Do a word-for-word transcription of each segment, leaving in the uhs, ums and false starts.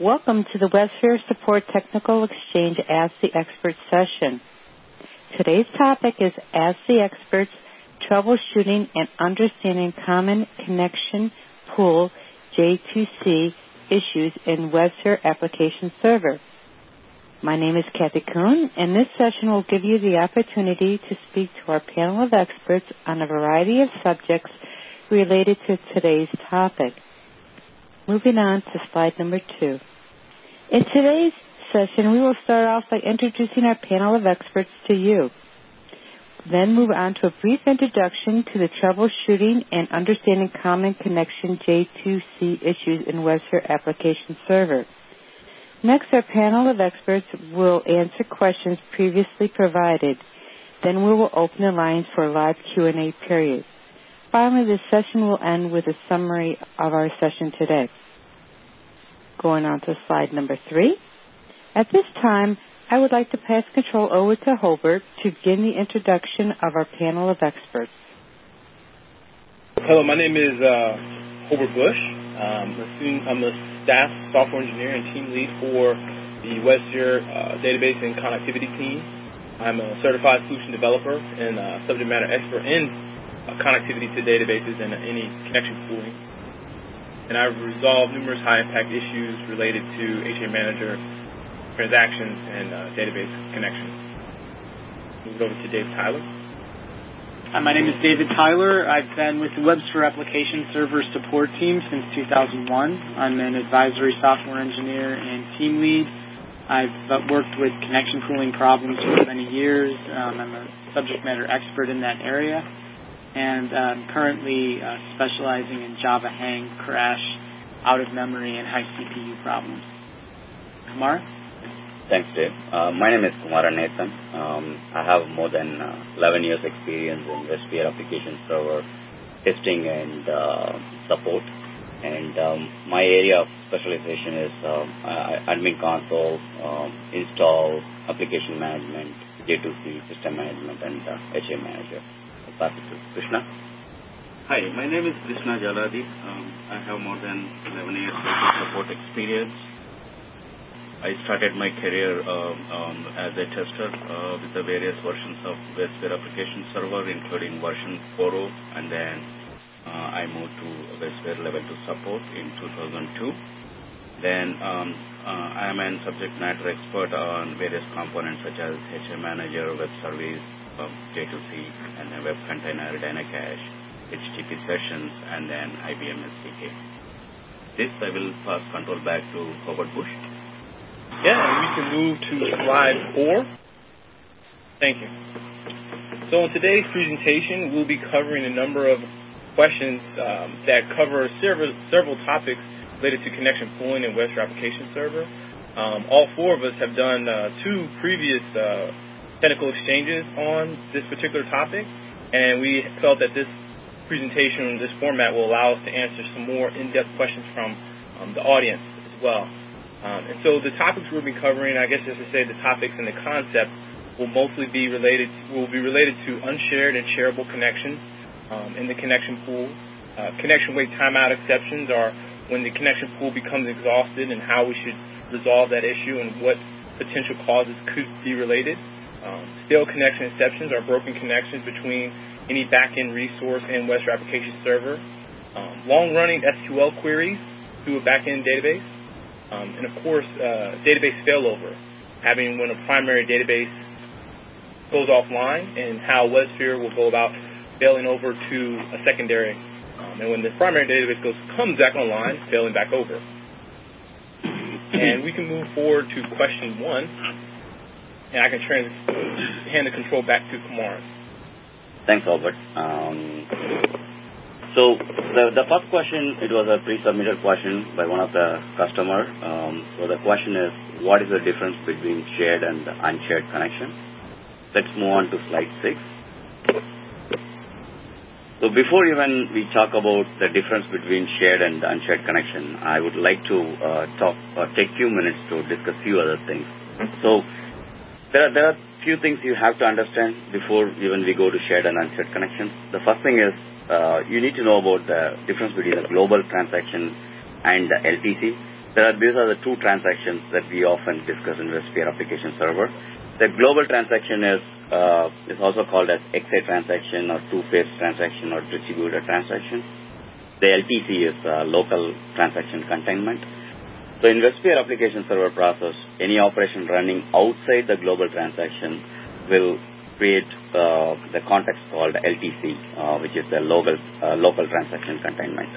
Welcome to the WebSphere Support Technical Exchange Ask the Expert session. Today's topic is Ask the Experts, Troubleshooting and Understanding Common Connection Pool J two C Issues in WebSphere Application Server. My name is Kathy Kuhn, and this session will give you the opportunity to speak to our panel of experts on a variety of subjects related to today's topic. Moving on to slide number two. In today's session, we will start off by introducing our panel of experts to you. Then move on to a brief introduction to the troubleshooting and understanding common connection J two C issues in WebSphere Application Server. Next, our panel of experts will answer questions previously provided. Then we will open the lines for a live Q and A period. Finally, this session will end with a summary of our session today. Going on to slide number three. At this time, I would like to pass control over to Hobart to begin the introduction of our panel of experts. Hello, my name is uh, Hobart Bush. Um, I'm, a student, I'm a staff software engineer and team lead for the WebSphere uh, database and connectivity team. I'm a certified solution developer and uh, subject matter expert in uh, connectivity to databases and uh, any connection pooling. And I've resolved numerous high-impact issues related to H A Manager transactions and uh, database connections. Move it over to Dave Tyler. Hi, my name is David Tyler. I've been with the WebSphere Application Server Support Team since two thousand one. I'm an advisory software engineer and team lead. I've uh, worked with connection pooling problems for many years. Um, I'm a subject matter expert in that area. And I'm currently uh, specializing in Java hang, crash, out-of-memory, and high C P U problems. Kumar? Thanks, Dave. Uh, my name is Kumar Nathan. Um, I have more than uh, eleven years experience in WebSphere Application Server testing and uh, support. And um, my area of specialization is um, uh, admin console, um, install, application management, J two C, system management, and uh, H A Manager. I'll pass it to Krishna. Hi, my name is Krishna Jaladi. Um, I have more than eleven years of support experience. I started my career um, um, as a tester uh, with the various versions of WebSphere Application Server, including version four point oh, and then uh, I moved to WebSphere Level two support in two thousand two. Then um, uh, I am a subject matter expert on various components such as H A Manager, Web Service, um, J two C, and then Web Container, Dynacache, H T T P sessions, and then I B M S D K. This I will pass control back to Hobart Bush. Yeah, and we can move to slide four. Thank you. So in today's presentation, we'll be covering a number of questions um, that cover several, several topics related to connection pooling and WebSphere Application Server. Um, all four of us have done uh, two previous uh, technical exchanges on this particular topic, and we felt that this presentation, this format, will allow us to answer some more in-depth questions from um, the audience as well. Um, and so the topics we'll be covering, I guess just to say the topics and the concept, will mostly be related will be related to unshared and shareable connections um, in the connection pool. Uh, connection wait timeout exceptions are when the connection pool becomes exhausted and how we should resolve that issue and what potential causes could be related. Um, stale connection exceptions are broken connections between any back-end resource and WebSphere Application Server. Um, long-running S Q L queries to a back-end database. Um, and, of course, uh, database failover, having when a primary database goes offline and how WebSphere will go about failing over to a secondary. Um, and when the primary database goes comes back online, failing back over. And we can move forward to question one, and I can trans- hand the control back to Kumar. Thanks, Albert. Um, so the, the first question, it was a pre-submitted question by one of the customer. Um, so the question is, what is the difference between shared and unshared connection? Let's move on to slide six. So before even we talk about the difference between shared and unshared connection, I would like to uh, talk or take few minutes to discuss few other things. So there are, there are few things you have to understand before even we go to shared and unshared connections. The first thing is uh, you need to know about the difference between the global transaction and the L T C. There are, these are the two transactions that we often discuss in WebSphere Application Server. The global transaction is uh, is also called as X A transaction or two-phase transaction or distributed transaction. The L T C is uh, local transaction containment. So in WebSphere Application Server process, any operation running outside the global transaction will create uh, the context called L T C, uh, which is the local uh, local transaction containment.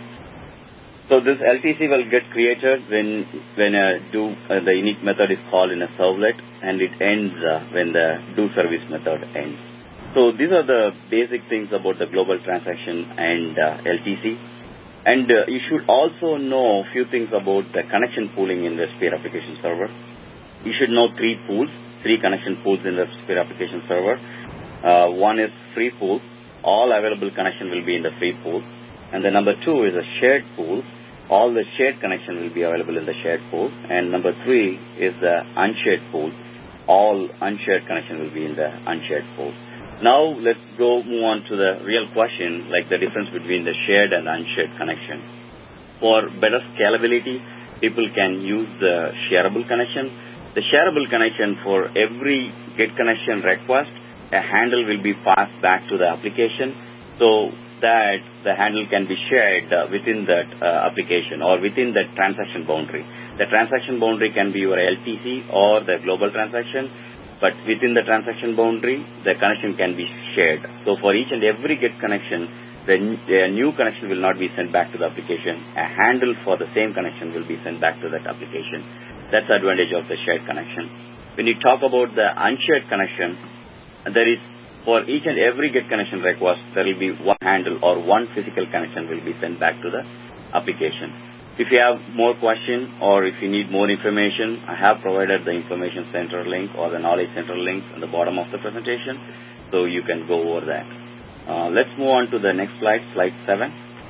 So this L T C will get created when when a do uh, the init method is called in a servlet, and it ends uh, when the do service method ends. So these are the basic things about the global transaction and uh, L T C. And uh, you should also know a few things about the connection pooling in WebSphere Application Server. You should know three pools, three connection pools in the WebSphere Application Server. Uh, one is free pool. All available connection will be in the free pool. And the number two is a shared pool. All the shared connection will be available in the shared pool. And number three is the unshared pool. All unshared connection will be in the unshared pool. Now let's go move on to the real question, like the difference between the shared and unshared connection. For better scalability, people can use the shareable connection. The shareable connection, for every get connection request, a handle will be passed back to the application so that the handle can be shared uh, within that uh, application or within that transaction boundary. The transaction boundary can be your L T C or the global transaction. But within the transaction boundary, the connection can be shared. So for each and every get connection, the, the new connection will not be sent back to the application. A handle for the same connection will be sent back to that application. That's the advantage of the shared connection. When you talk about the unshared connection, there is, for each and every get connection request, there will be one handle or one physical connection will be sent back to the application. If you have more questions or if you need more information, I have provided the information center link or the knowledge center link on the bottom of the presentation, so you can go over that. Uh, let's move on to the next slide, slide seven.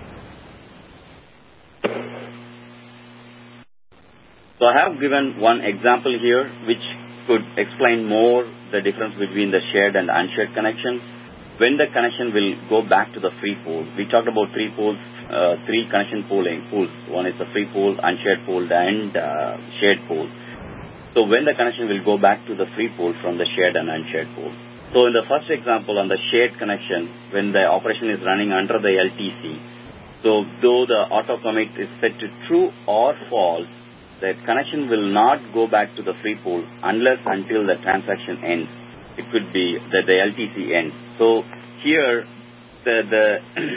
So I have given one example here which could explain more the difference between the shared and unshared connections. When the connection will go back to the free pool, we talked about three pools. Uh, three connection pooling pools. One is the free pool, unshared pool, and uh, shared pool. So when the connection will go back to the free pool from the shared and unshared pool. So in the first example on the shared connection, when the operation is running under the L T C, so though the auto commit is set to true or false, the connection will not go back to the free pool unless until the transaction ends. It could be that the L T C ends. So here the the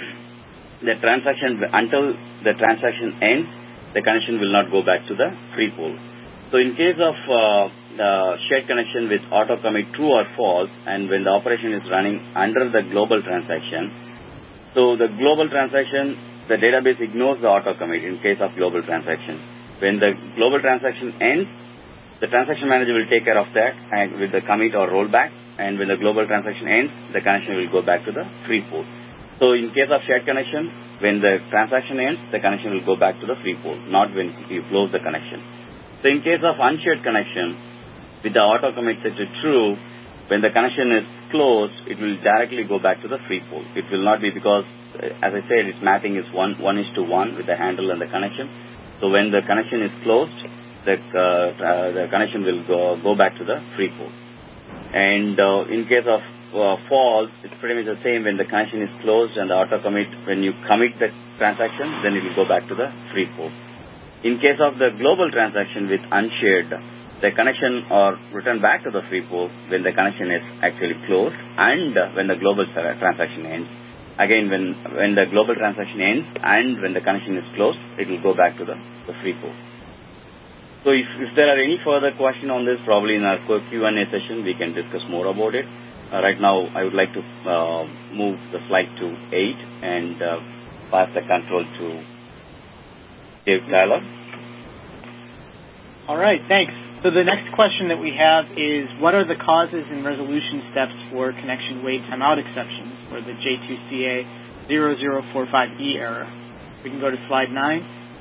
the transaction, until the transaction ends, the connection will not go back to the free pool. So in case of uh, uh, shared connection with auto commit true or false, and when the operation is running under the global transaction, so the global transaction, the database ignores the auto commit in case of global transaction. When the global transaction ends, the transaction manager will take care of that and with the commit or rollback, and when the global transaction ends, the connection will go back to the free pool. So in case of shared connection, when the transaction ends, the connection will go back to the free pool, not when you close the connection. So in case of unshared connection, with the auto commit set to true, when the connection is closed, it will directly go back to the free pool. It will not be because, as I said, its mapping is one, one is to one with the handle and the connection. So when the connection is closed, the, uh, uh, the connection will go, go back to the free pool. And uh, in case of Uh, false, it's pretty much the same. When the connection is closed and the auto commit, when you commit the transaction, then it will go back to the free pool. In case of the global transaction with unshared, the connection are returned back to the free pool when the connection is actually closed and when the global transaction ends. Again, when when the global transaction ends and when the connection is closed, it will go back to the, the free pool. So if, if there are any further questions on this, probably in our Q and A session, we can discuss more about it. Uh, right now, I would like to uh, move the slide to eight and uh, pass the control to Dave Tyler. All right, thanks. So the next question that we have is, what are the causes and resolution steps for connection wait timeout exceptions, or the J two C A zero zero four five E error? We can go to slide nine.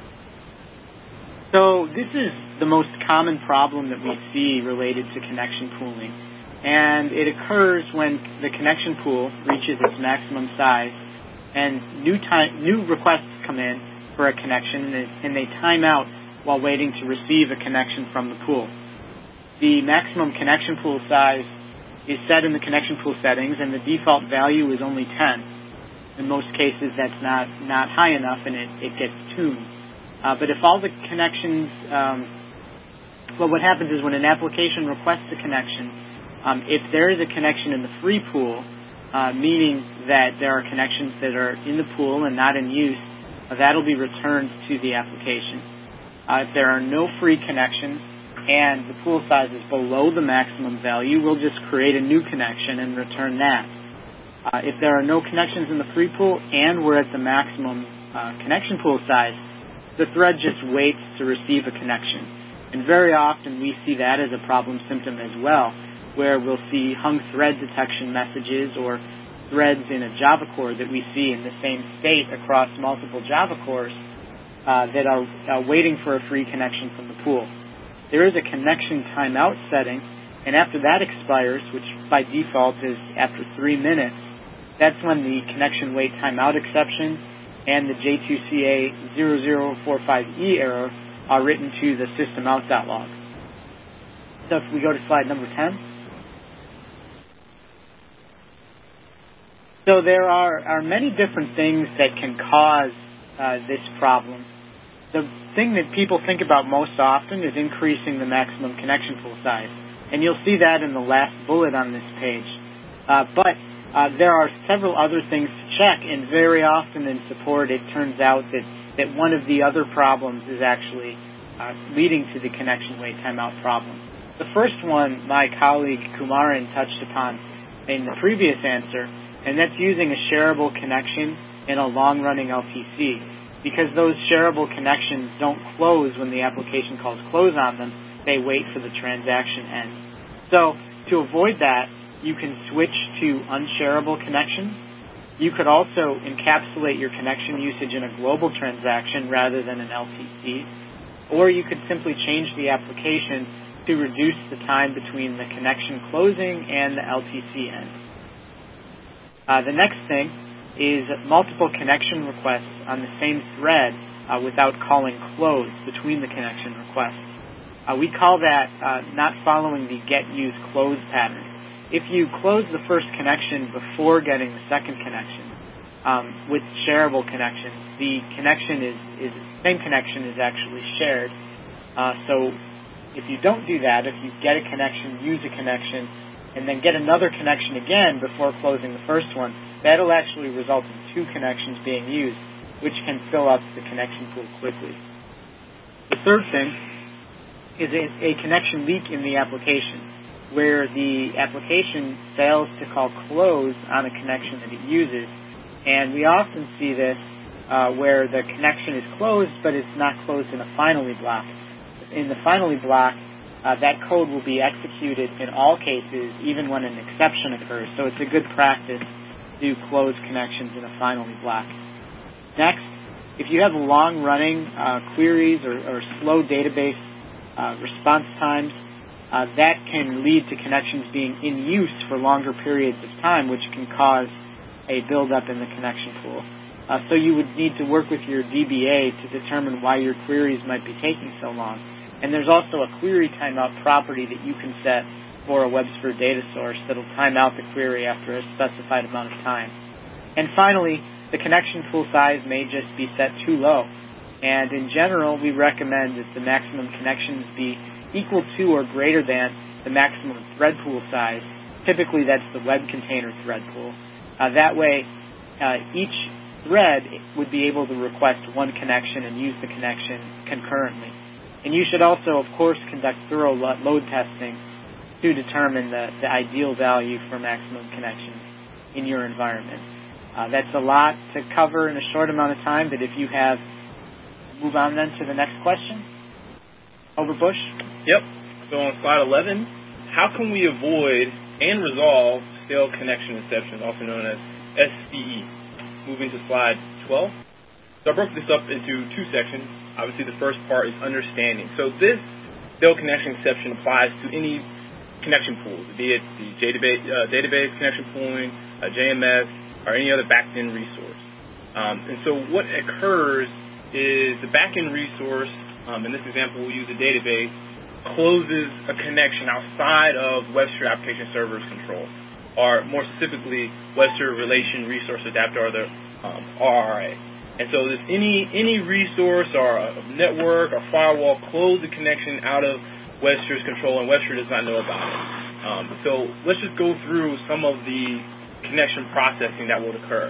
So this is the most common problem that we see related to connection pooling. And it occurs when the connection pool reaches its maximum size and new time, new requests come in for a connection, and they, and they time out while waiting to receive a connection from the pool. The maximum connection pool size is set in the connection pool settings, and the default value is only ten. In most cases, that's not, not high enough, and it, it gets tuned. Uh, but if all the connections, um, well, what happens is when an application requests a connection, um, if there is a connection in the free pool, uh, meaning that there are connections that are in the pool and not in use, uh, that'll be returned to the application. Uh, if there are no free connections, and the pool size is below the maximum value, we'll just create a new connection and return that. Uh, if there are no connections in the free pool and we're at the maximum uh, connection pool size, the thread just waits to receive a connection. And very often we see that as a problem symptom as well, where we'll see hung thread detection messages or threads in a Java core that we see in the same state across multiple Java cores uh, that are uh, waiting for a free connection from the pool. There is a connection timeout setting, and after that expires, which by default is after three minutes, that's when the connection wait timeout exception and the J two C A zero zero four five E error are written to the system out.log. So if we go to slide number ten. So there are, are many different things that can cause uh, this problem. The thing that people think about most often is increasing the maximum connection pool size. And you'll see that in the last bullet on this page. Uh, but uh, there are several other things to check, and very often in support it turns out that, that one of the other problems is actually uh, leading to the connection wait timeout problem. The first one my colleague Kumaran touched upon in the previous answer, and that's using a shareable connection in a long-running L T C. Because those shareable connections don't close when the application calls close on them, they wait for the transaction end. So to avoid that, you can switch to unshareable connections. You could also encapsulate your connection usage in a global transaction rather than an L T C. Or you could simply change the application to reduce the time between the connection closing and the L T C end. Uh, the next thing is multiple connection requests on the same thread uh, without calling close between the connection requests. Uh, we call that uh, not following the get, use, close pattern. If you close the first connection before getting the second connection um, with shareable connections, the connection is, is same connection is actually shared. Uh, so if you don't do that, if you get a connection, use a connection, and then get another connection again before closing the first one, that'll actually result in two connections being used, which can fill up the connection pool quickly. The third thing is a, a connection leak in the application, where the application fails to call close on a connection that it uses. And we often see this uh, where the connection is closed, but it's not closed in a finally block. In the finally block, uh, that code will be executed in all cases, even when an exception occurs. So it's a good practice to close connections in a finally block. Next, if you have long-running uh, queries or, or slow database uh, response times, uh, that can lead to connections being in use for longer periods of time, which can cause a buildup in the connection pool. Uh, so you would need to work with your D B A to determine why your queries might be taking so long. And there's also a query timeout property that you can set for a WebSphere data source that'll time out the query after a specified amount of time. And finally, the connection pool size may just be set too low. And in general, we recommend that the maximum connections be equal to or greater than the maximum thread pool size. Typically, that's the web container thread pool. Uh, that way, uh, each thread would be able to request one connection and use the connection concurrently. And you should also, of course, conduct thorough load testing to determine the, the ideal value for maximum connections in your environment. Uh, that's a lot to cover in a short amount of time, but if you have, move on then to the next question. Over Bush? Yep. So on slide eleven, how can we avoid and resolve stale connection exception, also known as S C E? Moving to slide twelve. So I broke this up into two sections. Obviously, the first part is understanding. So this stale connection exception applies to any connection pools, be it the database, uh, database connection pooling, uh, J M S, or any other back-end resource. Um, and so what occurs is the back-end resource um, in this example we'll use a database, closes a connection outside of WebSphere Application Server's control, or more specifically, WebSphere Relation Resource Adapter, or the um, R R A. And so if any any resource or a network or firewall close the connection out of WebSphere's control, and WebSphere does not know about it. Um, so let's just go through some of the connection processing that will occur.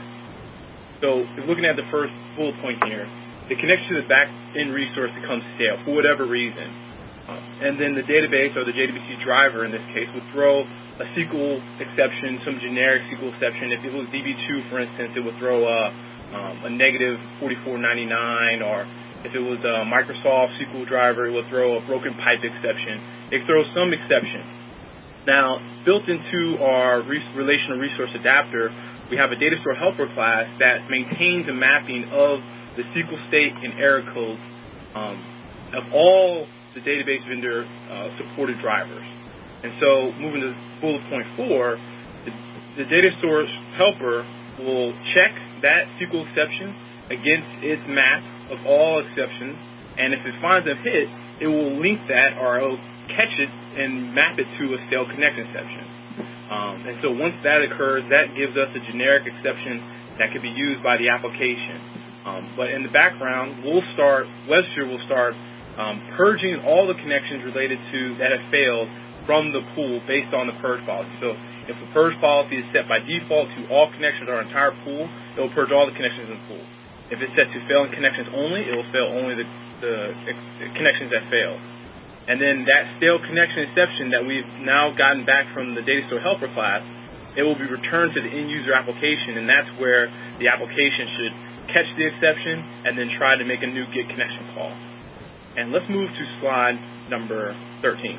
So looking at the first bullet point here, the connection to the back-end resource becomes stale for whatever reason. Um, and then the database, or the J D B C driver in this case, would throw a S Q L exception, some generic S Q L exception. If it was D B two, for instance, it would throw a, um, a negative forty-four ninety-nine, or if it was a Microsoft S Q L driver, it would throw a broken pipe exception. It throws some exception. Now, built into our re- relational resource adapter, we have a data store helper class that maintains a mapping of the S Q L state and error codes um, of all the database vendor uh, supported drivers. And so, moving to bullet point four, the, the data store helper will check that S Q L exception against its map of all exceptions, and if it finds a hit, it will link that, or it will catch it and map it to a stale connection exception. Um, and so once that occurs, that gives us a generic exception that can be used by the application. Um, but in the background, we'll start, WebSphere will start um, purging all the connections related to that have failed from the pool based on the purge policy. So if the purge policy is set by default to all connections or our entire pool, it will purge all the connections in the pool. If it's set to failing connections only, it will fail only the, the, the connections that fail. And then that stale connection exception that we've now gotten back from the data store helper class, it will be returned to the end user application, and that's where the application should catch the exception and then try to make a new get connection call. And let's move to slide number thirteen.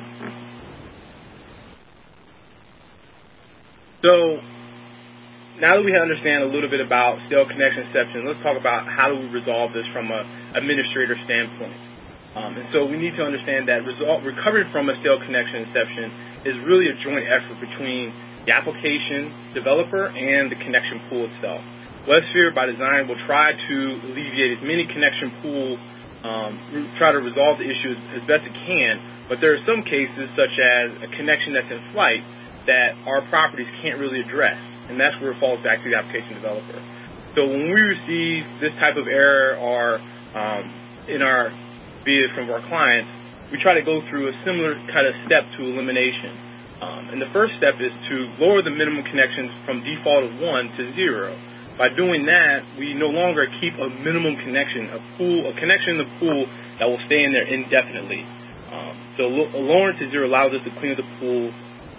So now that we understand a little bit about stale connection exception, let's talk about how do we resolve this from an administrator standpoint. Um, and so we need to understand that result, recovering from a stale connection exception is really a joint effort between the application developer and the connection pool itself. WebSphere, by design, will try to alleviate as many connection pool, um, try to resolve the issue as best it can, but there are some cases, such as a connection that's in flight, that our properties can't really address, and that's where it falls back to the application developer. So when we receive this type of error, or um, in our be it from our clients, we try to go through a similar kind of step to elimination. Um, and the first step is to lower the minimum connections from default of one to zero. By doing that, we no longer keep a minimum connection, a pool, a connection in the pool that will stay in there indefinitely. Um, so lo- lowering to zero allows us to clean up the pool,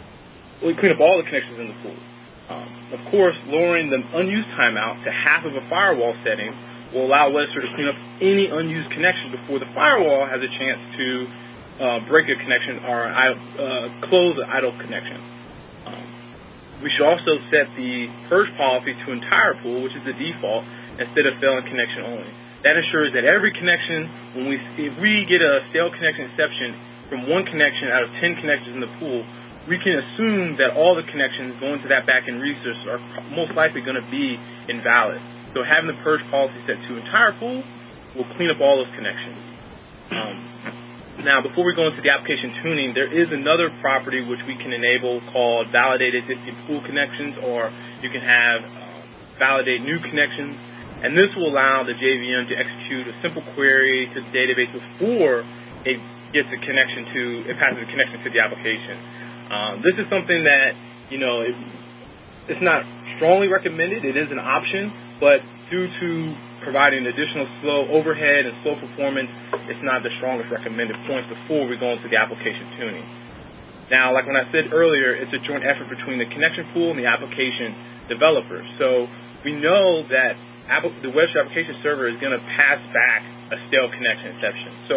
we clean up all the connections in the pool. Um, of course, lowering the unused timeout to half of a firewall setting will allow WebSphere to clean up any unused connection before the firewall has a chance to uh, break a connection or uh, close an idle connection. Um, we should also set the purge policy to entire pool, which is the default, instead of failing connection only. That ensures that every connection, when we if we get a stale connection exception from one connection out of ten connections in the pool, we can assume that all the connections going to that back-end resource are most likely going to be invalid. So having the purge policy set to entire pool will clean up all those connections. Um, now, before we go into the application tuning, there is another property which we can enable called validate existing pool connections, or you can have uh, validate new connections. And this will allow the J V M to execute a simple query to the database before it gets a connection to, it passes a connection to the application. Um, this is something that, you know, it, it's not strongly recommended. It is an option. But due to providing additional slow overhead and slow performance, it's not the strongest recommended point before we go into the application tuning. Now, like when I said earlier, it's a joint effort between the connection pool and the application developer. So we know that the WebSphere application server is going to pass back a stale connection exception. So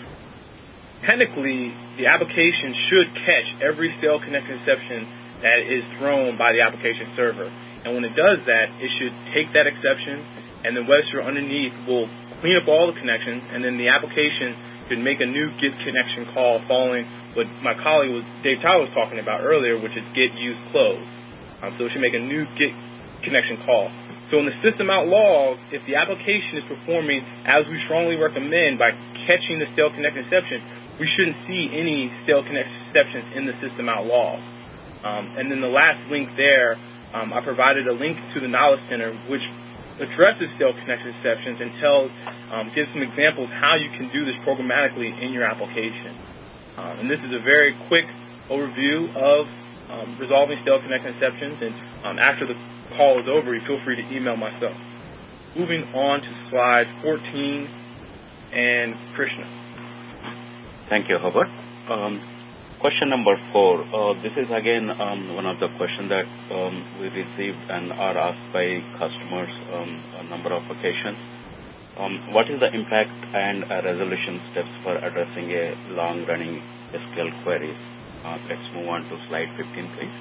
technically, the application should catch every stale connection exception that is thrown by the application server. And when it does that, it should take that exception, and then WebSphere underneath will clean up all the connections, and then the application could make a new get connection call following what my colleague was, Dave Tyler was talking about earlier, which is get use close. Um, so it should make a new get connection call. So in the system out log, if the application is performing as we strongly recommend by catching the stale connect exception, we shouldn't see any stale connect exceptions in the system out log. Um, and then the last link there, um, I provided a link to the Knowledge Center, which addresses stale connect exceptions and tells, um, gives some examples how you can do this programmatically in your application. Um, and this is a very quick overview of um, resolving stale connect exceptions. And um, after the call is over, you feel free to email myself. Moving on to slide fourteen and Krishna. Thank you, Herbert. Um, Question number four. Uh, this is again um, one of the questions that um, we received and are asked by customers on um, a number of occasions. Um, what is the impact and uh, resolution steps for addressing a long-running S Q L queries? Uh, let's move on to slide fifteen, please.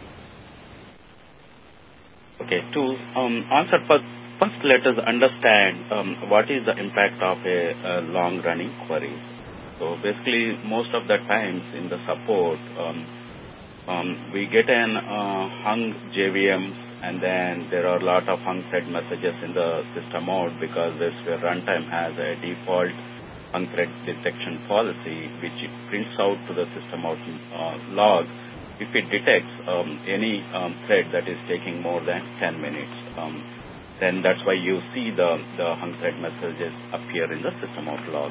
Okay, to um, answer first, first let us understand um, what is the impact of a, a long-running query. So basically, most of the times in the support, um, um, we get an uh, hung J V Ms, and then there are a lot of hung thread messages in the system mode because this runtime has a default hung thread detection policy, which it prints out to the system out uh, log if it detects um, any um, thread that is taking more than ten minutes. Um, then that's why you see the, the hung thread messages appear in the system out log.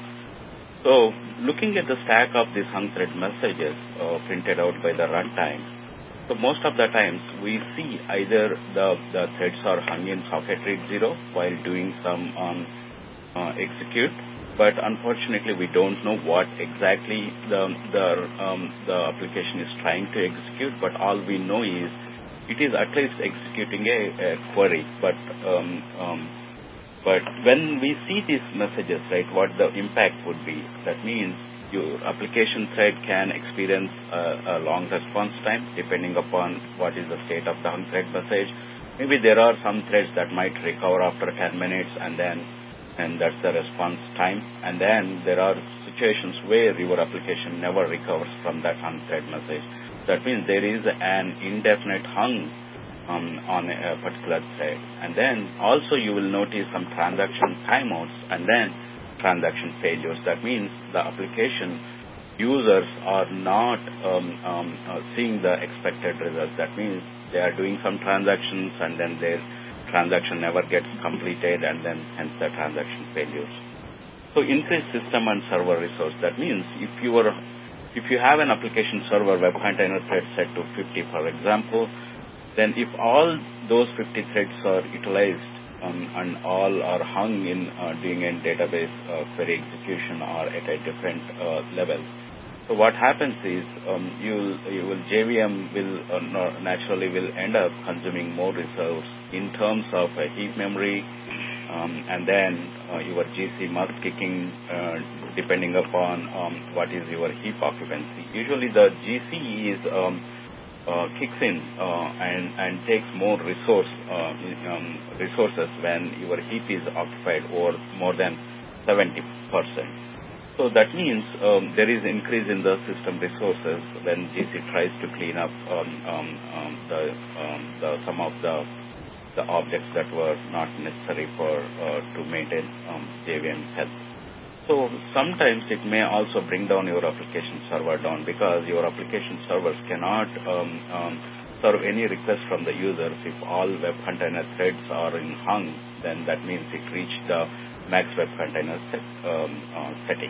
So looking at the stack of these hung thread messages uh, printed out by the runtime, so most of the times we see either the, the threads are hung in socket read zero while doing some um, uh, execute, but unfortunately we don't know what exactly the, the, um, the application is trying to execute, but all we know is it is at least executing a, a query, but um, um, But when we see these messages, right, what the impact would be, that means your application thread can experience a, a long response time depending upon what is the state of the hung thread message. Maybe there are some threads that might recover after ten minutes and then, and that's the response time. And then there are situations where your application never recovers from that hung thread message. That means there is an indefinite hung Um, on a particular thread. And then also you will notice some transaction timeouts and then transaction failures. That means the application users are not um, um, uh, seeing the expected results. That means they are doing some transactions and then their transaction never gets completed and then hence the transaction failures. So increase system and server resource. That means if you are, if you have an application server web container thread set to fifty, for example, then if all those fifty threads are utilized um, and all are hung in uh, doing a database uh, query execution or at a different uh, level, so what happens is um, you, you will J V M will uh, naturally will end up consuming more resource in terms of uh, heap memory, um, and then uh, your G C must kicking uh, depending upon um, what is your heap occupancy. Usually the G C is um, Uh, kicks in uh, and, and takes more resource uh, um, resources when your heap is occupied over more than seventy percent. So that means um, there is increase in the system resources when G C tries to clean up um, um, um, the, um, the some of the the objects that were not necessary for uh, to maintain um, J V M health. So sometimes it may also bring down your application server down because your application servers cannot um, um, serve any request from the users. If all web container threads are in hung, then that means it reached the max web container set, um, uh, setting.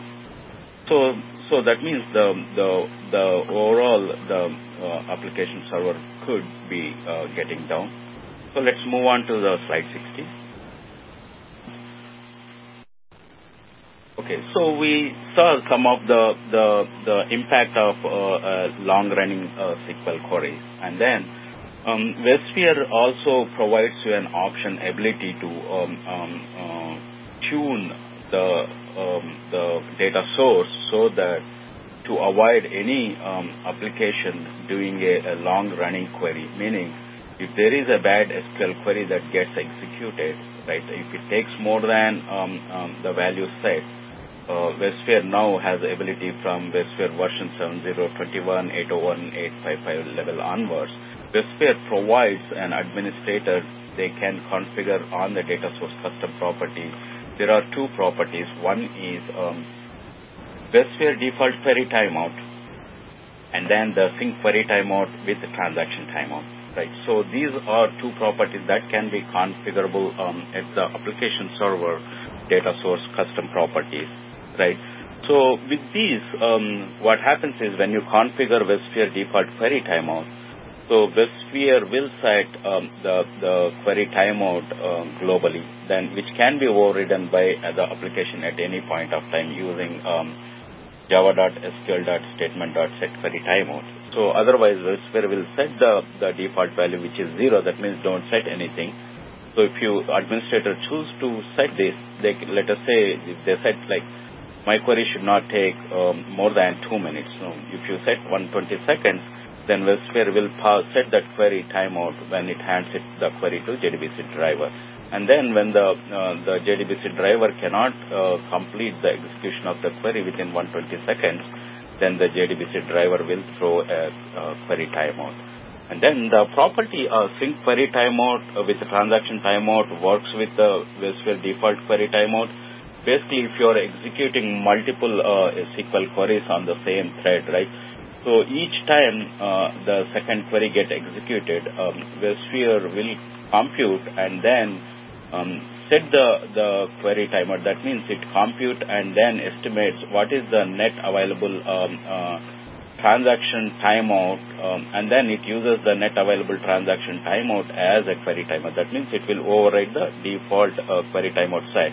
So, so that means the the the overall the uh, application server could be uh, getting down. So let's move on to the slide sixty. Okay, so we saw some of the the, the impact of uh, uh, long-running uh, S Q L queries, and then um, WebSphere also provides you an option ability to um, um, uh, tune the um, the data source so that to avoid any um, application doing a, a long-running query, meaning if there is a bad S Q L query that gets executed, right, if it takes more than um, um, the value set, Uh, WebSphere now has the ability from WebSphere version seven point oh two one, eight oh one, eight fifty-five level onwards. WebSphere provides an administrator, they can configure on the data source custom property. There are two properties. One is um, WebSphere default query timeout, and then the sync query timeout with the transaction timeout. Right. So these are two properties that can be configurable um, at the application server data source custom properties. Right. So with these, um, what happens is when you configure WebSphere default query timeout, so WebSphere will set um, the, the query timeout uh, globally, then which can be overridden by uh, the application at any point of time using um, java.sql.statement.set query timeout. So otherwise, WebSphere will set the, the default value, which is zero. That means don't set anything. So if you administrator choose to set this, they let us say if they set like my query should not take um, more than two minutes. So if you set one hundred twenty seconds, then WebSphere will pause, set that query timeout when it hands it the query to J D B C driver. And then when the uh, the J D B C driver cannot uh, complete the execution of the query within one hundred twenty seconds, then the J D B C driver will throw a, a query timeout. And then the property uh, sync query timeout uh, with the transaction timeout works with the WebSphere default query timeout. Basically, if you are executing multiple uh, S Q L queries on the same thread, right? So each time uh, the second query get executed, um, WebSphere will compute and then um, set the, the query timer. That means it compute and then estimates what is the net available um, uh, transaction timeout, um, and then it uses the net available transaction timeout as a query timer. That means it will override the default uh, query timeout set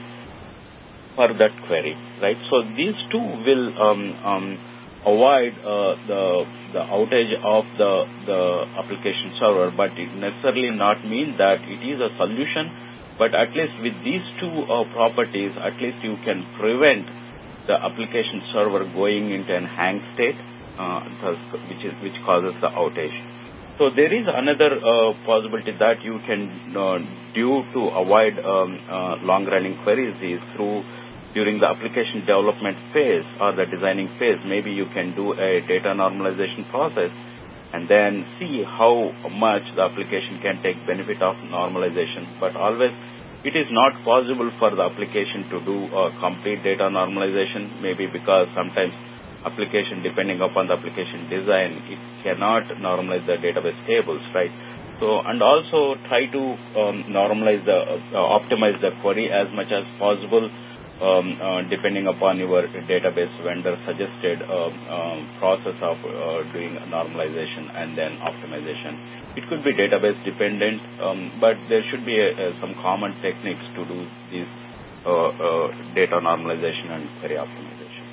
for that query, right? So these two will um, um, avoid uh, the the outage of the the application server, but it necessarily not mean that it is a solution. But at least with these two uh, properties, at least you can prevent the application server going into an hang state, uh, which is which causes the outage. So there is another uh, possibility that you can uh, do to avoid um, uh, long-running queries is through during the application development phase or the designing phase. Maybe you can do a data normalization process and then see how much the application can take benefit of normalization. But always it is not possible for the application to do a complete data normalization, maybe because sometimes application, depending upon the application design, it cannot normalize the database tables, right? So, and also try to um, normalize the, uh, optimize the query as much as possible, um, uh, depending upon your database vendor suggested uh, uh, process of uh, doing normalization and then optimization. It could be database dependent, um, but there should be a, a, some common techniques to do this uh, uh, data normalization and query optimization.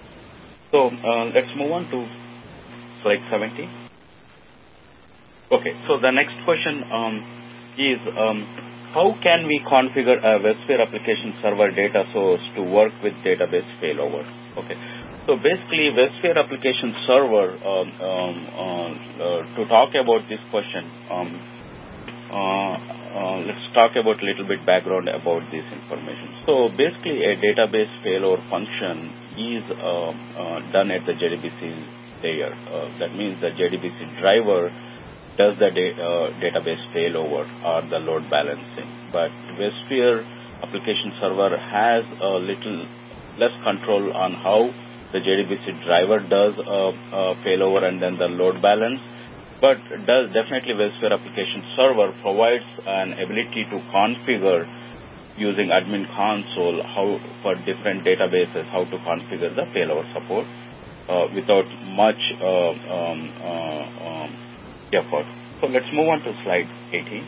So uh, let's move on to slide seventy. Okay, so the next question um, is um, how can we configure a WebSphere application server data source to work with database failover? Okay, so basically WebSphere application server, um, um, uh, uh, to talk about this question, um, uh, uh, let's talk about a little bit background about this information. So basically a database failover function is uh, uh, done at the J D B C layer. Uh, that means the J D B C driver does the da uh, database failover or the load balancing. But WebSphere application server has a little less control on how the J D B C driver does uh, uh, failover and then the load balance. But does definitely WebSphere application server provides an ability to configure using admin console how for different databases how to configure the failover support uh, without much uh, um, uh, um, effort. So let's move on to slide eighteen.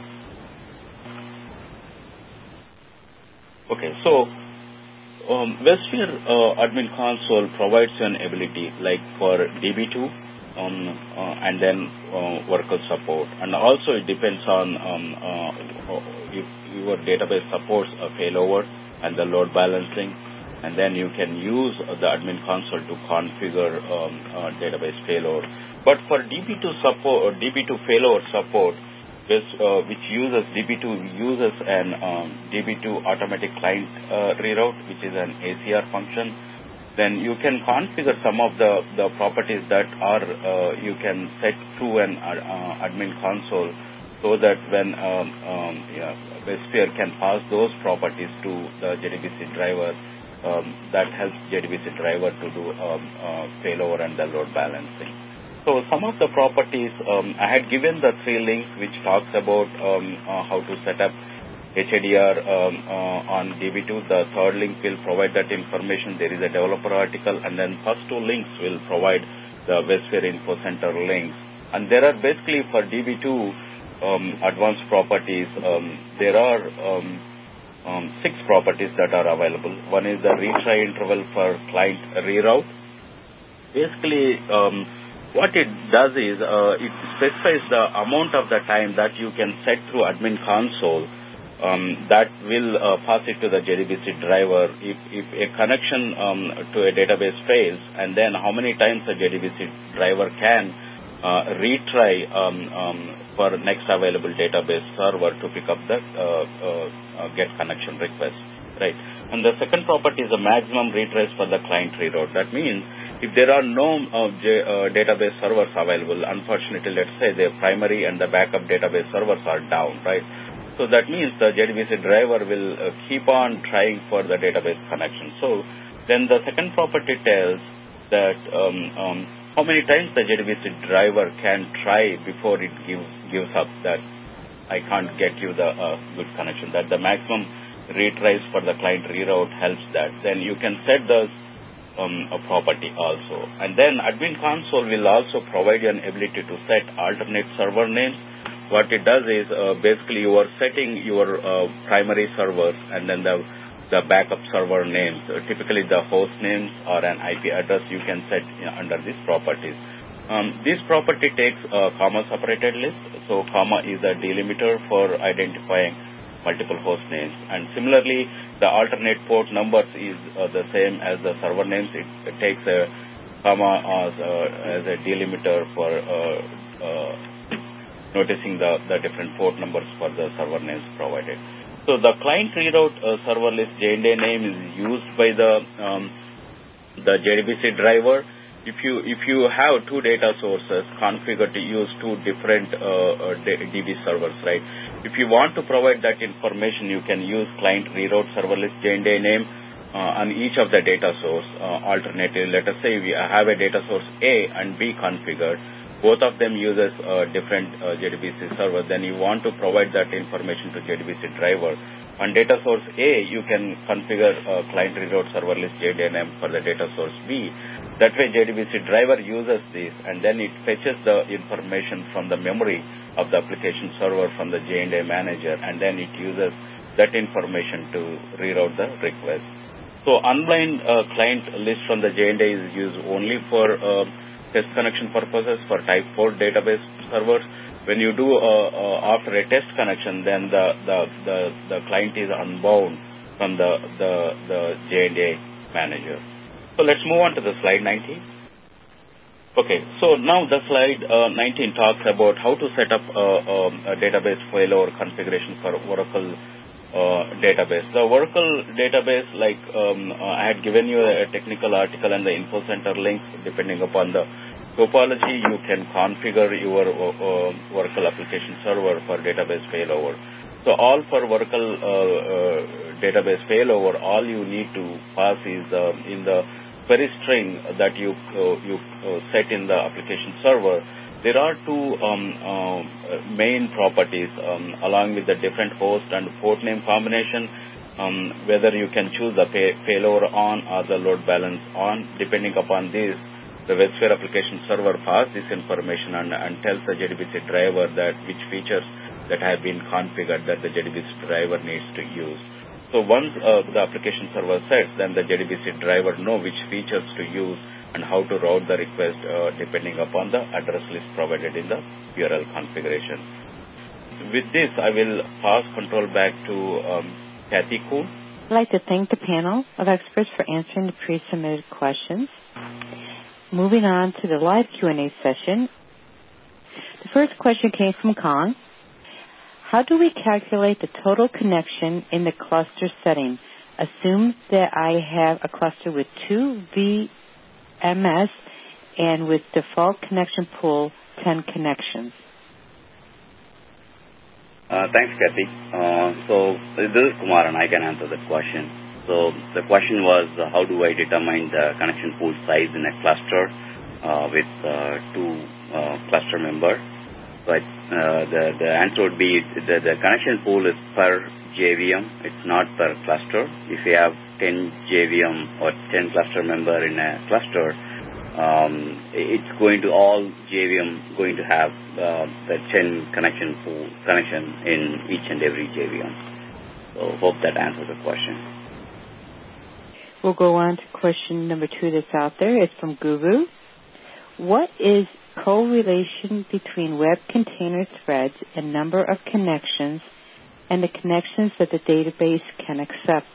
Okay, so um, WebSphere uh, admin console provides an ability like for D B two um, uh, and then uh, worker support, and also it depends on um, uh, if your database supports a failover and the load balancing, and then you can use the admin console to configure um, uh, database failover. But for D B two support, or D B two failover support, which, uh, which uses D B two uses an um, D B two automatic client uh, reroute, which is an A C R function, then you can configure some of the, the properties that are uh, you can set through an uh, admin console, so that when um, um, yeah, WebSphere can pass those properties to the J D B C driver, um, that helps J D B C driver to do um, uh, failover and the load balancing. So some of the properties, um, I had given the three links which talks about um, uh, how to set up H A D R um, uh, on D B two. The third link will provide that information. There is a developer article, and then first two links will provide the WebSphere Info Center links. And there are basically for D B two um, advanced properties, um, there are um, um, six properties that are available. One is the retry interval for client reroute. Basically, um, what it does is uh, it specifies the amount of the time that you can set through admin console. Um, that will uh, pass it to the J D B C driver if, if a connection um, to a database fails, and then how many times the J D B C driver can uh, retry um, um, for next available database server to pick up the uh, uh, uh, get connection request, right? And the second property is the maximum retries for the client reroute. That means if there are no uh, J, uh, database servers available, unfortunately, let's say the primary and the backup database servers are down, right? So that means the J D B C driver will uh, keep on trying for the database connection. So then the second property tells that um, um, how many times the J D B C driver can try before it gives gives up that I can't get you the uh, good connection, that the maximum retries for the client reroute helps that. Then you can set the um, a property also. And then admin console will also provide you an ability to set alternate server names. What it does is uh, basically you are setting your uh, primary servers and then the the backup server names. Uh, typically the host names or an I P address you can set you know, under these properties. Um, this property takes a comma separated list. So comma is a delimiter for identifying multiple host names. And similarly, the alternate port numbers is uh, the same as the server names. It, it takes a comma as, uh, as a delimiter for uh, uh, noticing the, the different port numbers for the server names provided. So the client reroute uh, server list J and A name is used by the um, the J D B C driver. If you if you have two data sources configured to use two different uh, uh, D B servers, right? If you want to provide that information, you can use client reroute server list J and A name uh, on each of the data source. Uh, alternative, let us say we have a data source A and B configured. Both of them uses uh, different uh, J D B C servers. Then you want to provide that information to J D B C driver. On data source A, you can configure uh, client reroute server list J and A name for the data source B. That way, J D B C driver uses this, and then it fetches the information from the memory of the application server from the J and A manager, and then it uses that information to reroute the request. So unblind uh, client list from the J and A is used only for uh, test connection purposes for type four database servers. When you do uh, uh, after a test connection, then the the the, the client is unbound from the the, the J and A manager. So let's move on to the slide nineteen. Okay, so now the slide uh, nineteen talks about how to set up uh, um, a database failover configuration for Oracle uh, database. The Oracle database, like um, uh, I had given you a technical article and the info center links. Depending upon the topology, you can configure your uh, Oracle application server for database failover. So all for Oracle uh, uh, database failover, all you need to pass is uh, in the query string that you uh, you uh, set in the application server. There are two um, uh, main properties um, along with the different host and port name combination. Um, whether you can choose the pay, failover on or the load balance on. Depending upon this, the WebSphere application server passes this information and, and tells the J D B C driver that which features that have been configured that the J D B C driver needs to use. So once uh, the application server sets, then the J D B C driver know which features to use and how to route the request uh, depending upon the address list provided in the U R L configuration. With this, I will pass control back to um, Kathy Kuhn. I'd like to thank the panel of experts for answering the pre-submitted questions. Moving on to the live Q and A session. The first question came from Khan. How do we calculate the total connection in the cluster setting? Assume that I have a cluster with two V M S and with default connection pool, ten connections. Uh, thanks, Kathy. Uh, so this is Kumar, and I can answer that question. so the question was, uh, how do I determine the connection pool size in a cluster uh, with uh, two uh, cluster members? So I, uh, the, the answer would be the, the connection pool is per J V M. It's not per cluster. If you have ten J V M or ten cluster member in a cluster, um, it's going to all J V M going to have uh, the ten connection pool connection in each and every J V M. So hope that answers the question. We'll go on to question number two that's out there. It's from Guru. What is correlation between web container threads and number of connections and the connections that the database can accept?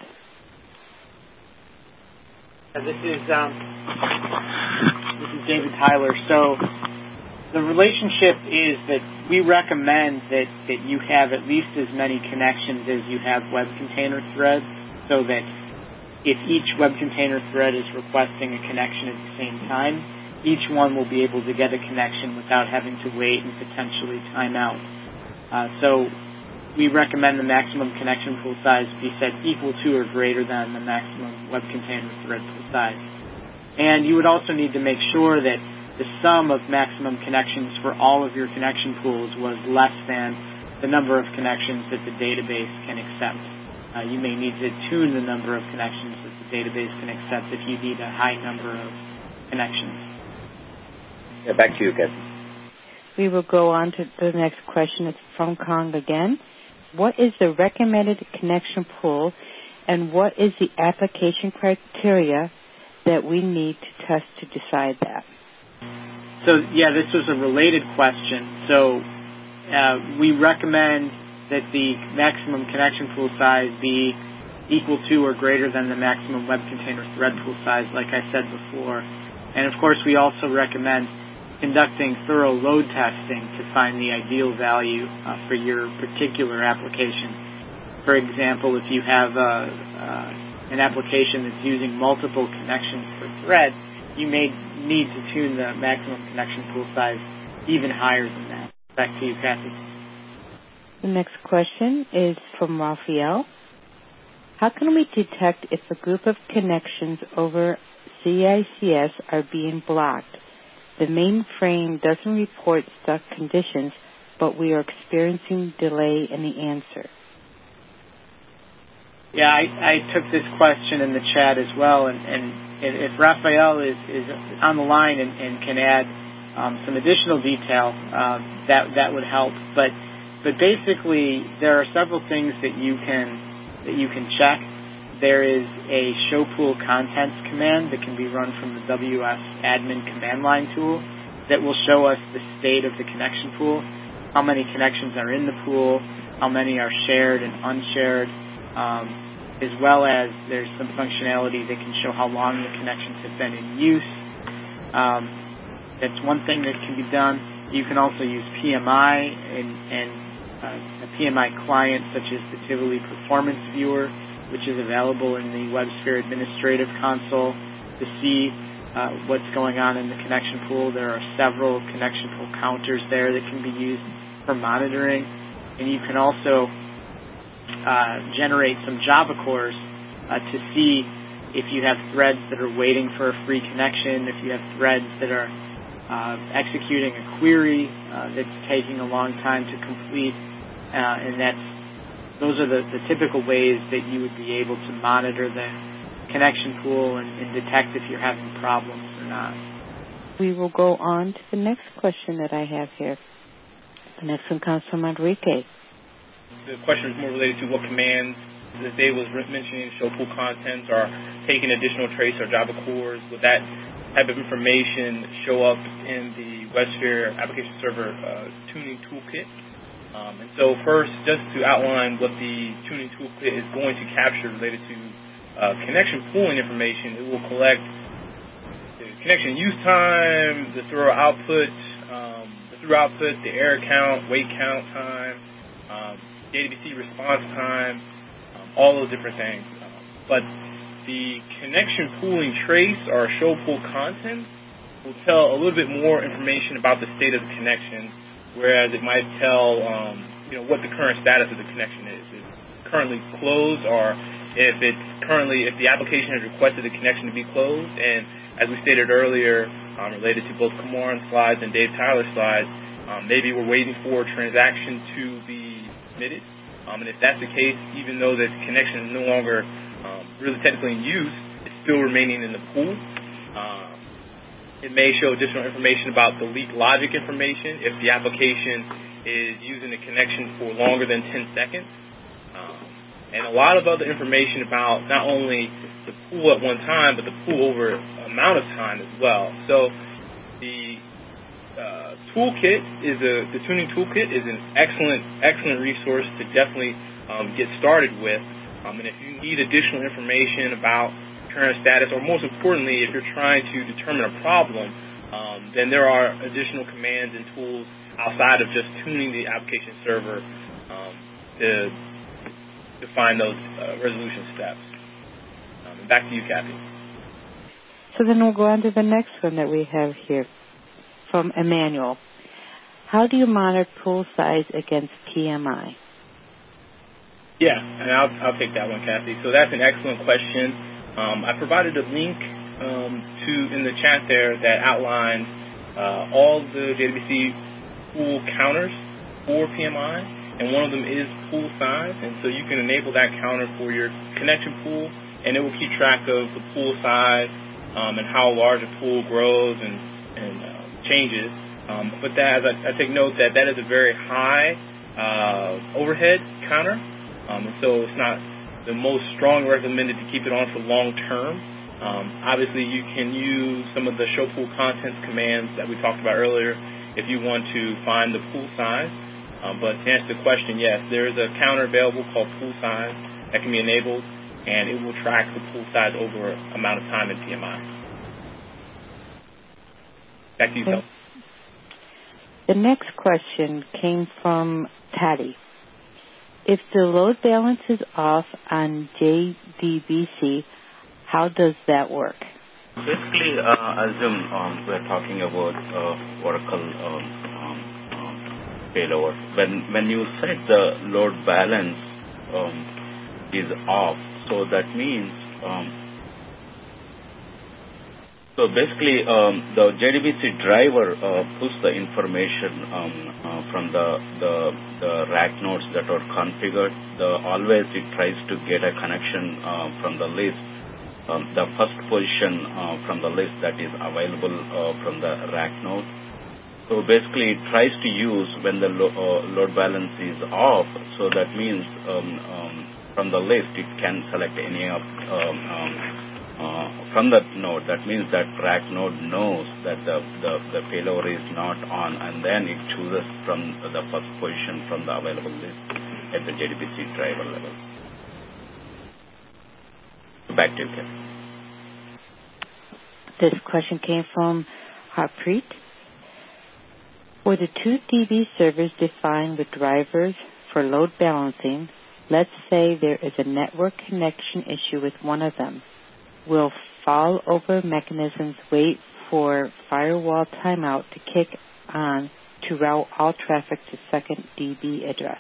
This is um, this is David Tyler. So the relationship is that we recommend that, that you have at least as many connections as you have web container threads, so that if each web container thread is requesting a connection at the same time, each one will be able to get a connection without having to wait and potentially time out. Uh, so we recommend the maximum connection pool size be set equal to or greater than the maximum web container thread pool size. And you would also need to make sure that the sum of maximum connections for all of your connection pools was less than the number of connections that the database can accept. Uh, you may need to tune the number of connections that the database can accept if you need a high number of connections. Yeah, back to you, Kathy. We will go on to the next question. It's from Kong again. What is the recommended connection pool, and what is the application criteria that we need to test to decide that? So, yeah, this was a related question. So uh, we recommend that the maximum connection pool size be equal to or greater than the maximum web container thread pool size, like I said before. And, of course, we also recommend conducting thorough load testing to find the ideal value uh, for your particular application. For example, if you have uh, uh, an application that's using multiple connections per thread, you may need to tune the maximum connection pool size even higher than that. Back to you, Kathy. The next question is from Raphael. How can we detect if a group of connections over C I C S are being blocked? The mainframe doesn't report stuck conditions, but we are experiencing delay in the answer. Yeah, I, I took this question in the chat as well, and, and if Raphael is, is on the line and, and can add um, some additional detail, uh, that that would help. But but basically, there are several things that you can that you can check. There is a show pool contents command that can be run from the W S admin command line tool that will show us the state of the connection pool, how many connections are in the pool, how many are shared and unshared, um, as well as there's some functionality that can show how long the connections have been in use. Um, that's one thing that can be done. You can also use P M I and, and uh, a P M I client such as the Tivoli Performance Viewer, which is available in the WebSphere Administrative Console to see uh, what's going on in the connection pool. There are several connection pool counters there that can be used for monitoring, and you can also uh, generate some Java cores uh, to see if you have threads that are waiting for a free connection, if you have threads that are uh, executing a query uh, that's taking a long time to complete, uh, and that's Those are the, the typical ways that you would be able to monitor the connection pool and, and detect if you're having problems or not. We will go on to the next question that I have here. The next one comes from Enrique. The question is more related to what commands that Dave was mentioning, show pool contents, or taking additional trace or Java cores. Would that type of information show up in the WebSphere Application Server uh, tuning toolkit? Um, and so first, just to outline what the tuning toolkit is going to capture related to uh, connection pooling information, it will collect the connection use time, the throw output, um, the through output, the error count, wait count time, um, D B C response time, um, all those different things. Um, but the connection pooling trace or show pool content will tell a little bit more information about the state of the connection, whereas it might tell, um, you know, what the current status of the connection is. Is it currently closed, or if it's currently, if the application has requested the connection to be closed, and as we stated earlier, um, related to both Kumaran's slides and Dave Tyler's slides, um, maybe we're waiting for a transaction to be submitted. Um, and if that's the case, even though the connection is no longer um, really technically in use, it's still remaining in the pool. Um, it may show additional information about the leak logic information if the application is using the connection for longer than ten seconds. Um, and a lot of other information about not only the pool at one time, but the pool over amount of time as well. So the uh, toolkit is a the tuning toolkit is an excellent excellent resource to definitely um, get started with. Um, and if you need additional information about current status, or most importantly, if you're trying to determine a problem, um, then there are additional commands and tools outside of just tuning the application server um, to to find those uh, resolution steps. Um, back to you, Kathy. So then we'll go on to the next one that we have here from Emmanuel. How do you monitor pool size against P M I? Yeah, and I'll, I'll take that one, Kathy. So that's an excellent question. Um, I provided a link um, to in the chat there that outlines uh, all the J D B C pool counters for P M I, and one of them is pool size, and so you can enable that counter for your connection pool, and it will keep track of the pool size um, and how large a pool grows and, and uh, changes. Um, but that, I, I take note that that is a very high uh, overhead counter, um, and so it's not the most strong recommended to keep it on for long term. Um, obviously, you can use some of the show pool contents commands that we talked about earlier if you want to find the pool size. Um, but to answer the question, yes, there is a counter available called pool size that can be enabled, and it will track the pool size over amount of time in P M I. Back to you, Phil. The next question came from Patty. If the load balance is off on J D B C, how does that work? Basically, uh, assume um, we're talking about uh, Oracle um, um, um, failover. When when you set the load balance um, is off, so that means um, so basically um, the J D B C driver uh, pulls the information um, uh, from the, the the rack nodes that are configured. The always it tries to get a connection uh, from the list. Um, the first position uh, from the list that is available uh, from the rack node. So basically it tries to use when the lo- uh, load balance is off, so that means um, um, from the list it can select any of um, um, uh, from that node. That means that rack node knows that the, the, the failover is not on, and then it chooses from the first position from the available list at the J D B C driver level. Back to you, Ken. This question came from Harpreet. For the two D B servers defined with drivers for load balancing, let's say there is a network connection issue with one of them. Will fall-over mechanisms wait for firewall timeout to kick on to route all traffic to second D B address?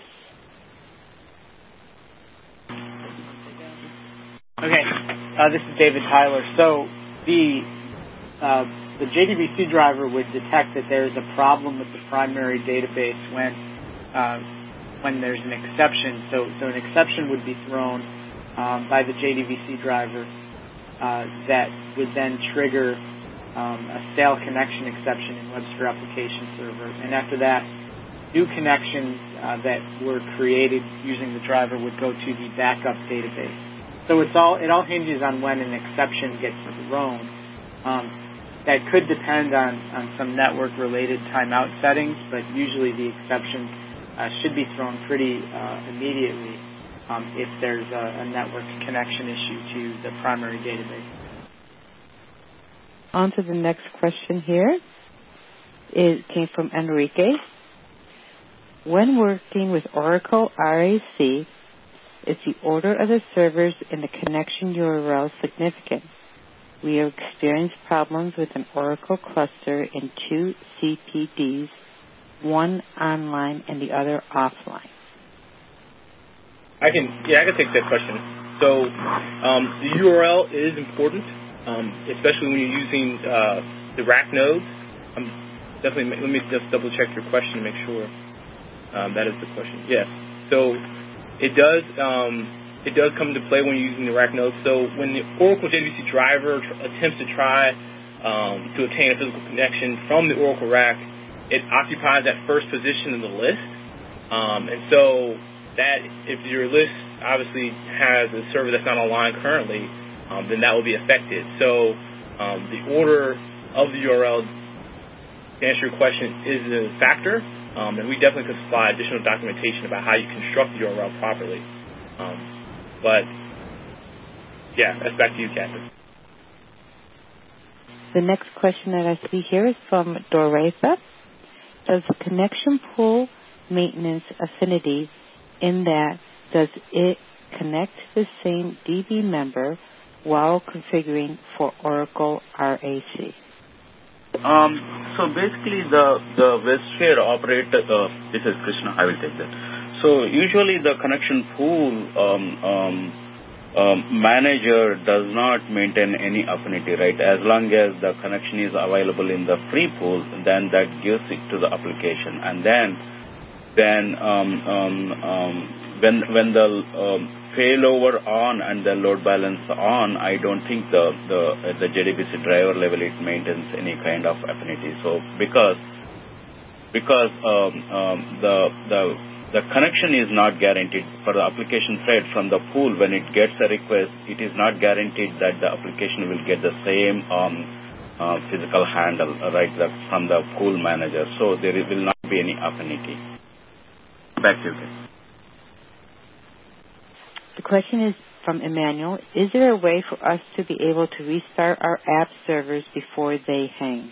Okay, uh, this is David Tyler. So the uh, the J D B C driver would detect that there is a problem with the primary database when uh, when there's an exception. So so an exception would be thrown um, by the J D B C driver uh, that would then trigger um, a stale connection exception in Webster Application Server, and after that, new connections uh, that were created using the driver would go to the backup database. So it's all it all hinges on when an exception gets thrown. Um, that could depend on, on some network-related timeout settings, but usually the exception uh, should be thrown pretty uh, immediately um, if there's a, a network connection issue to the primary database. On to the next question here. It came from Enrique. When working with Oracle R A C, is the order of the servers in the connection U R L significant? We have experienced problems with an Oracle cluster in two C P Ds, one online and the other offline. I can, yeah, I can take that question. So um, the U R L is important, um, especially when you're using uh, the rack nodes. Um, definitely, let me just double check your question to make sure um, that is the question. Yes. So it does um, it does come into play when you're using the rack nodes. So when the Oracle J D B C driver tr- attempts to try um, to obtain a physical connection from the Oracle rack, it occupies that first position in the list, um, and so that if your list obviously has a server that's not online currently, um, then that will be affected. So um, the order of the U R L, to answer your question, is a factor, um, and we definitely could supply additional documentation about how you construct the U R L properly. Um, but, yeah, that's back to you, Catherine. The next question that I see here is from Doretha. Does the connection pool maintenance affinity in that does it connect to the same D B member while configuring for Oracle R A C? Um, so basically the, the WebSphere operator, uh, this is Krishna, I will take that. So usually the connection pool um, um, um, manager does not maintain any affinity, right? As long as the connection is available in the free pool, then that gives it to the application. And then, then um, um, um, when when the um, failover on and the load balance on, I don't think the the at the J D B C driver level it maintains any kind of affinity. So because because um, um, the the the connection is not guaranteed for the application thread from the pool. When it gets a request, it is not guaranteed that the application will get the same um, uh, physical handle right the, from the pool manager. So there will not be any affinity. Back to you. The question is from Emmanuel. Is there a way for us to be able to restart our app servers before they hang?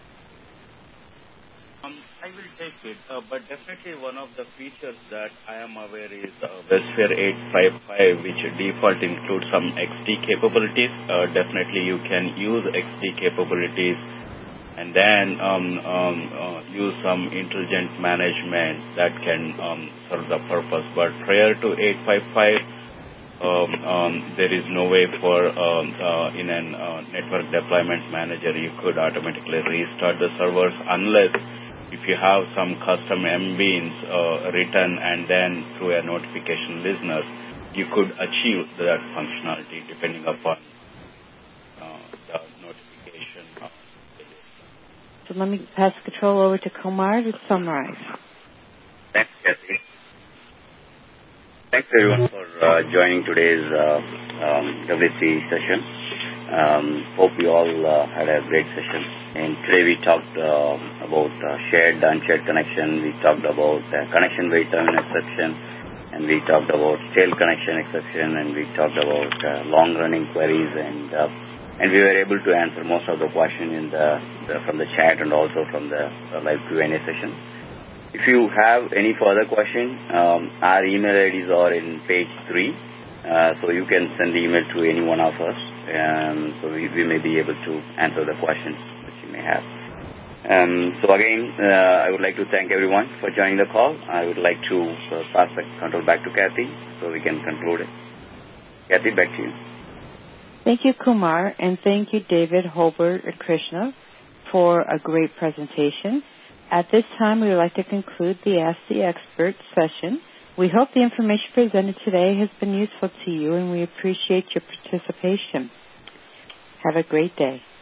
Um, I will take it, uh, but definitely one of the features that I am aware is uh, WebSphere eight fifty-five, which default includes some X D capabilities. Uh, definitely you can use X D capabilities and then um, um, uh, use some intelligent management that can um, serve the purpose. But prior to eight fifty-five, Um, um, there is no way for um, uh, in a uh, network deployment manager you could automatically restart the servers unless if you have some custom M beans uh, written and then through a notification listener you could achieve that functionality depending upon uh, the notification. So let me pass control over to Kumar to summarize. Thanks, Kathy. Thanks everyone for uh, joining today's uh, um, W C session. Um, hope you all uh, had a great session. And today we talked uh, about uh, shared, unshared connection. We talked about uh, connection wait time exception, and we talked about stale connection exception, and we talked about uh, long-running queries, and uh, and we were able to answer most of the questions in the, the from the chat and also from the uh, live Q and A session. If you have any further question, um, our email I Ds are in page three, uh, so you can send the email to any one of us, um, so we, we may be able to answer the questions that you may have. Um, so again, uh, I would like to thank everyone for joining the call. I would like to uh, pass the control back to Kathy so we can conclude it. Kathy, back to you. Thank you, Kumar, and thank you, David, Holbert, and Krishna, for a great presentation. At this time, we would like to conclude the Ask the Expert session. We hope the information presented today has been useful to you, and we appreciate your participation. Have a great day.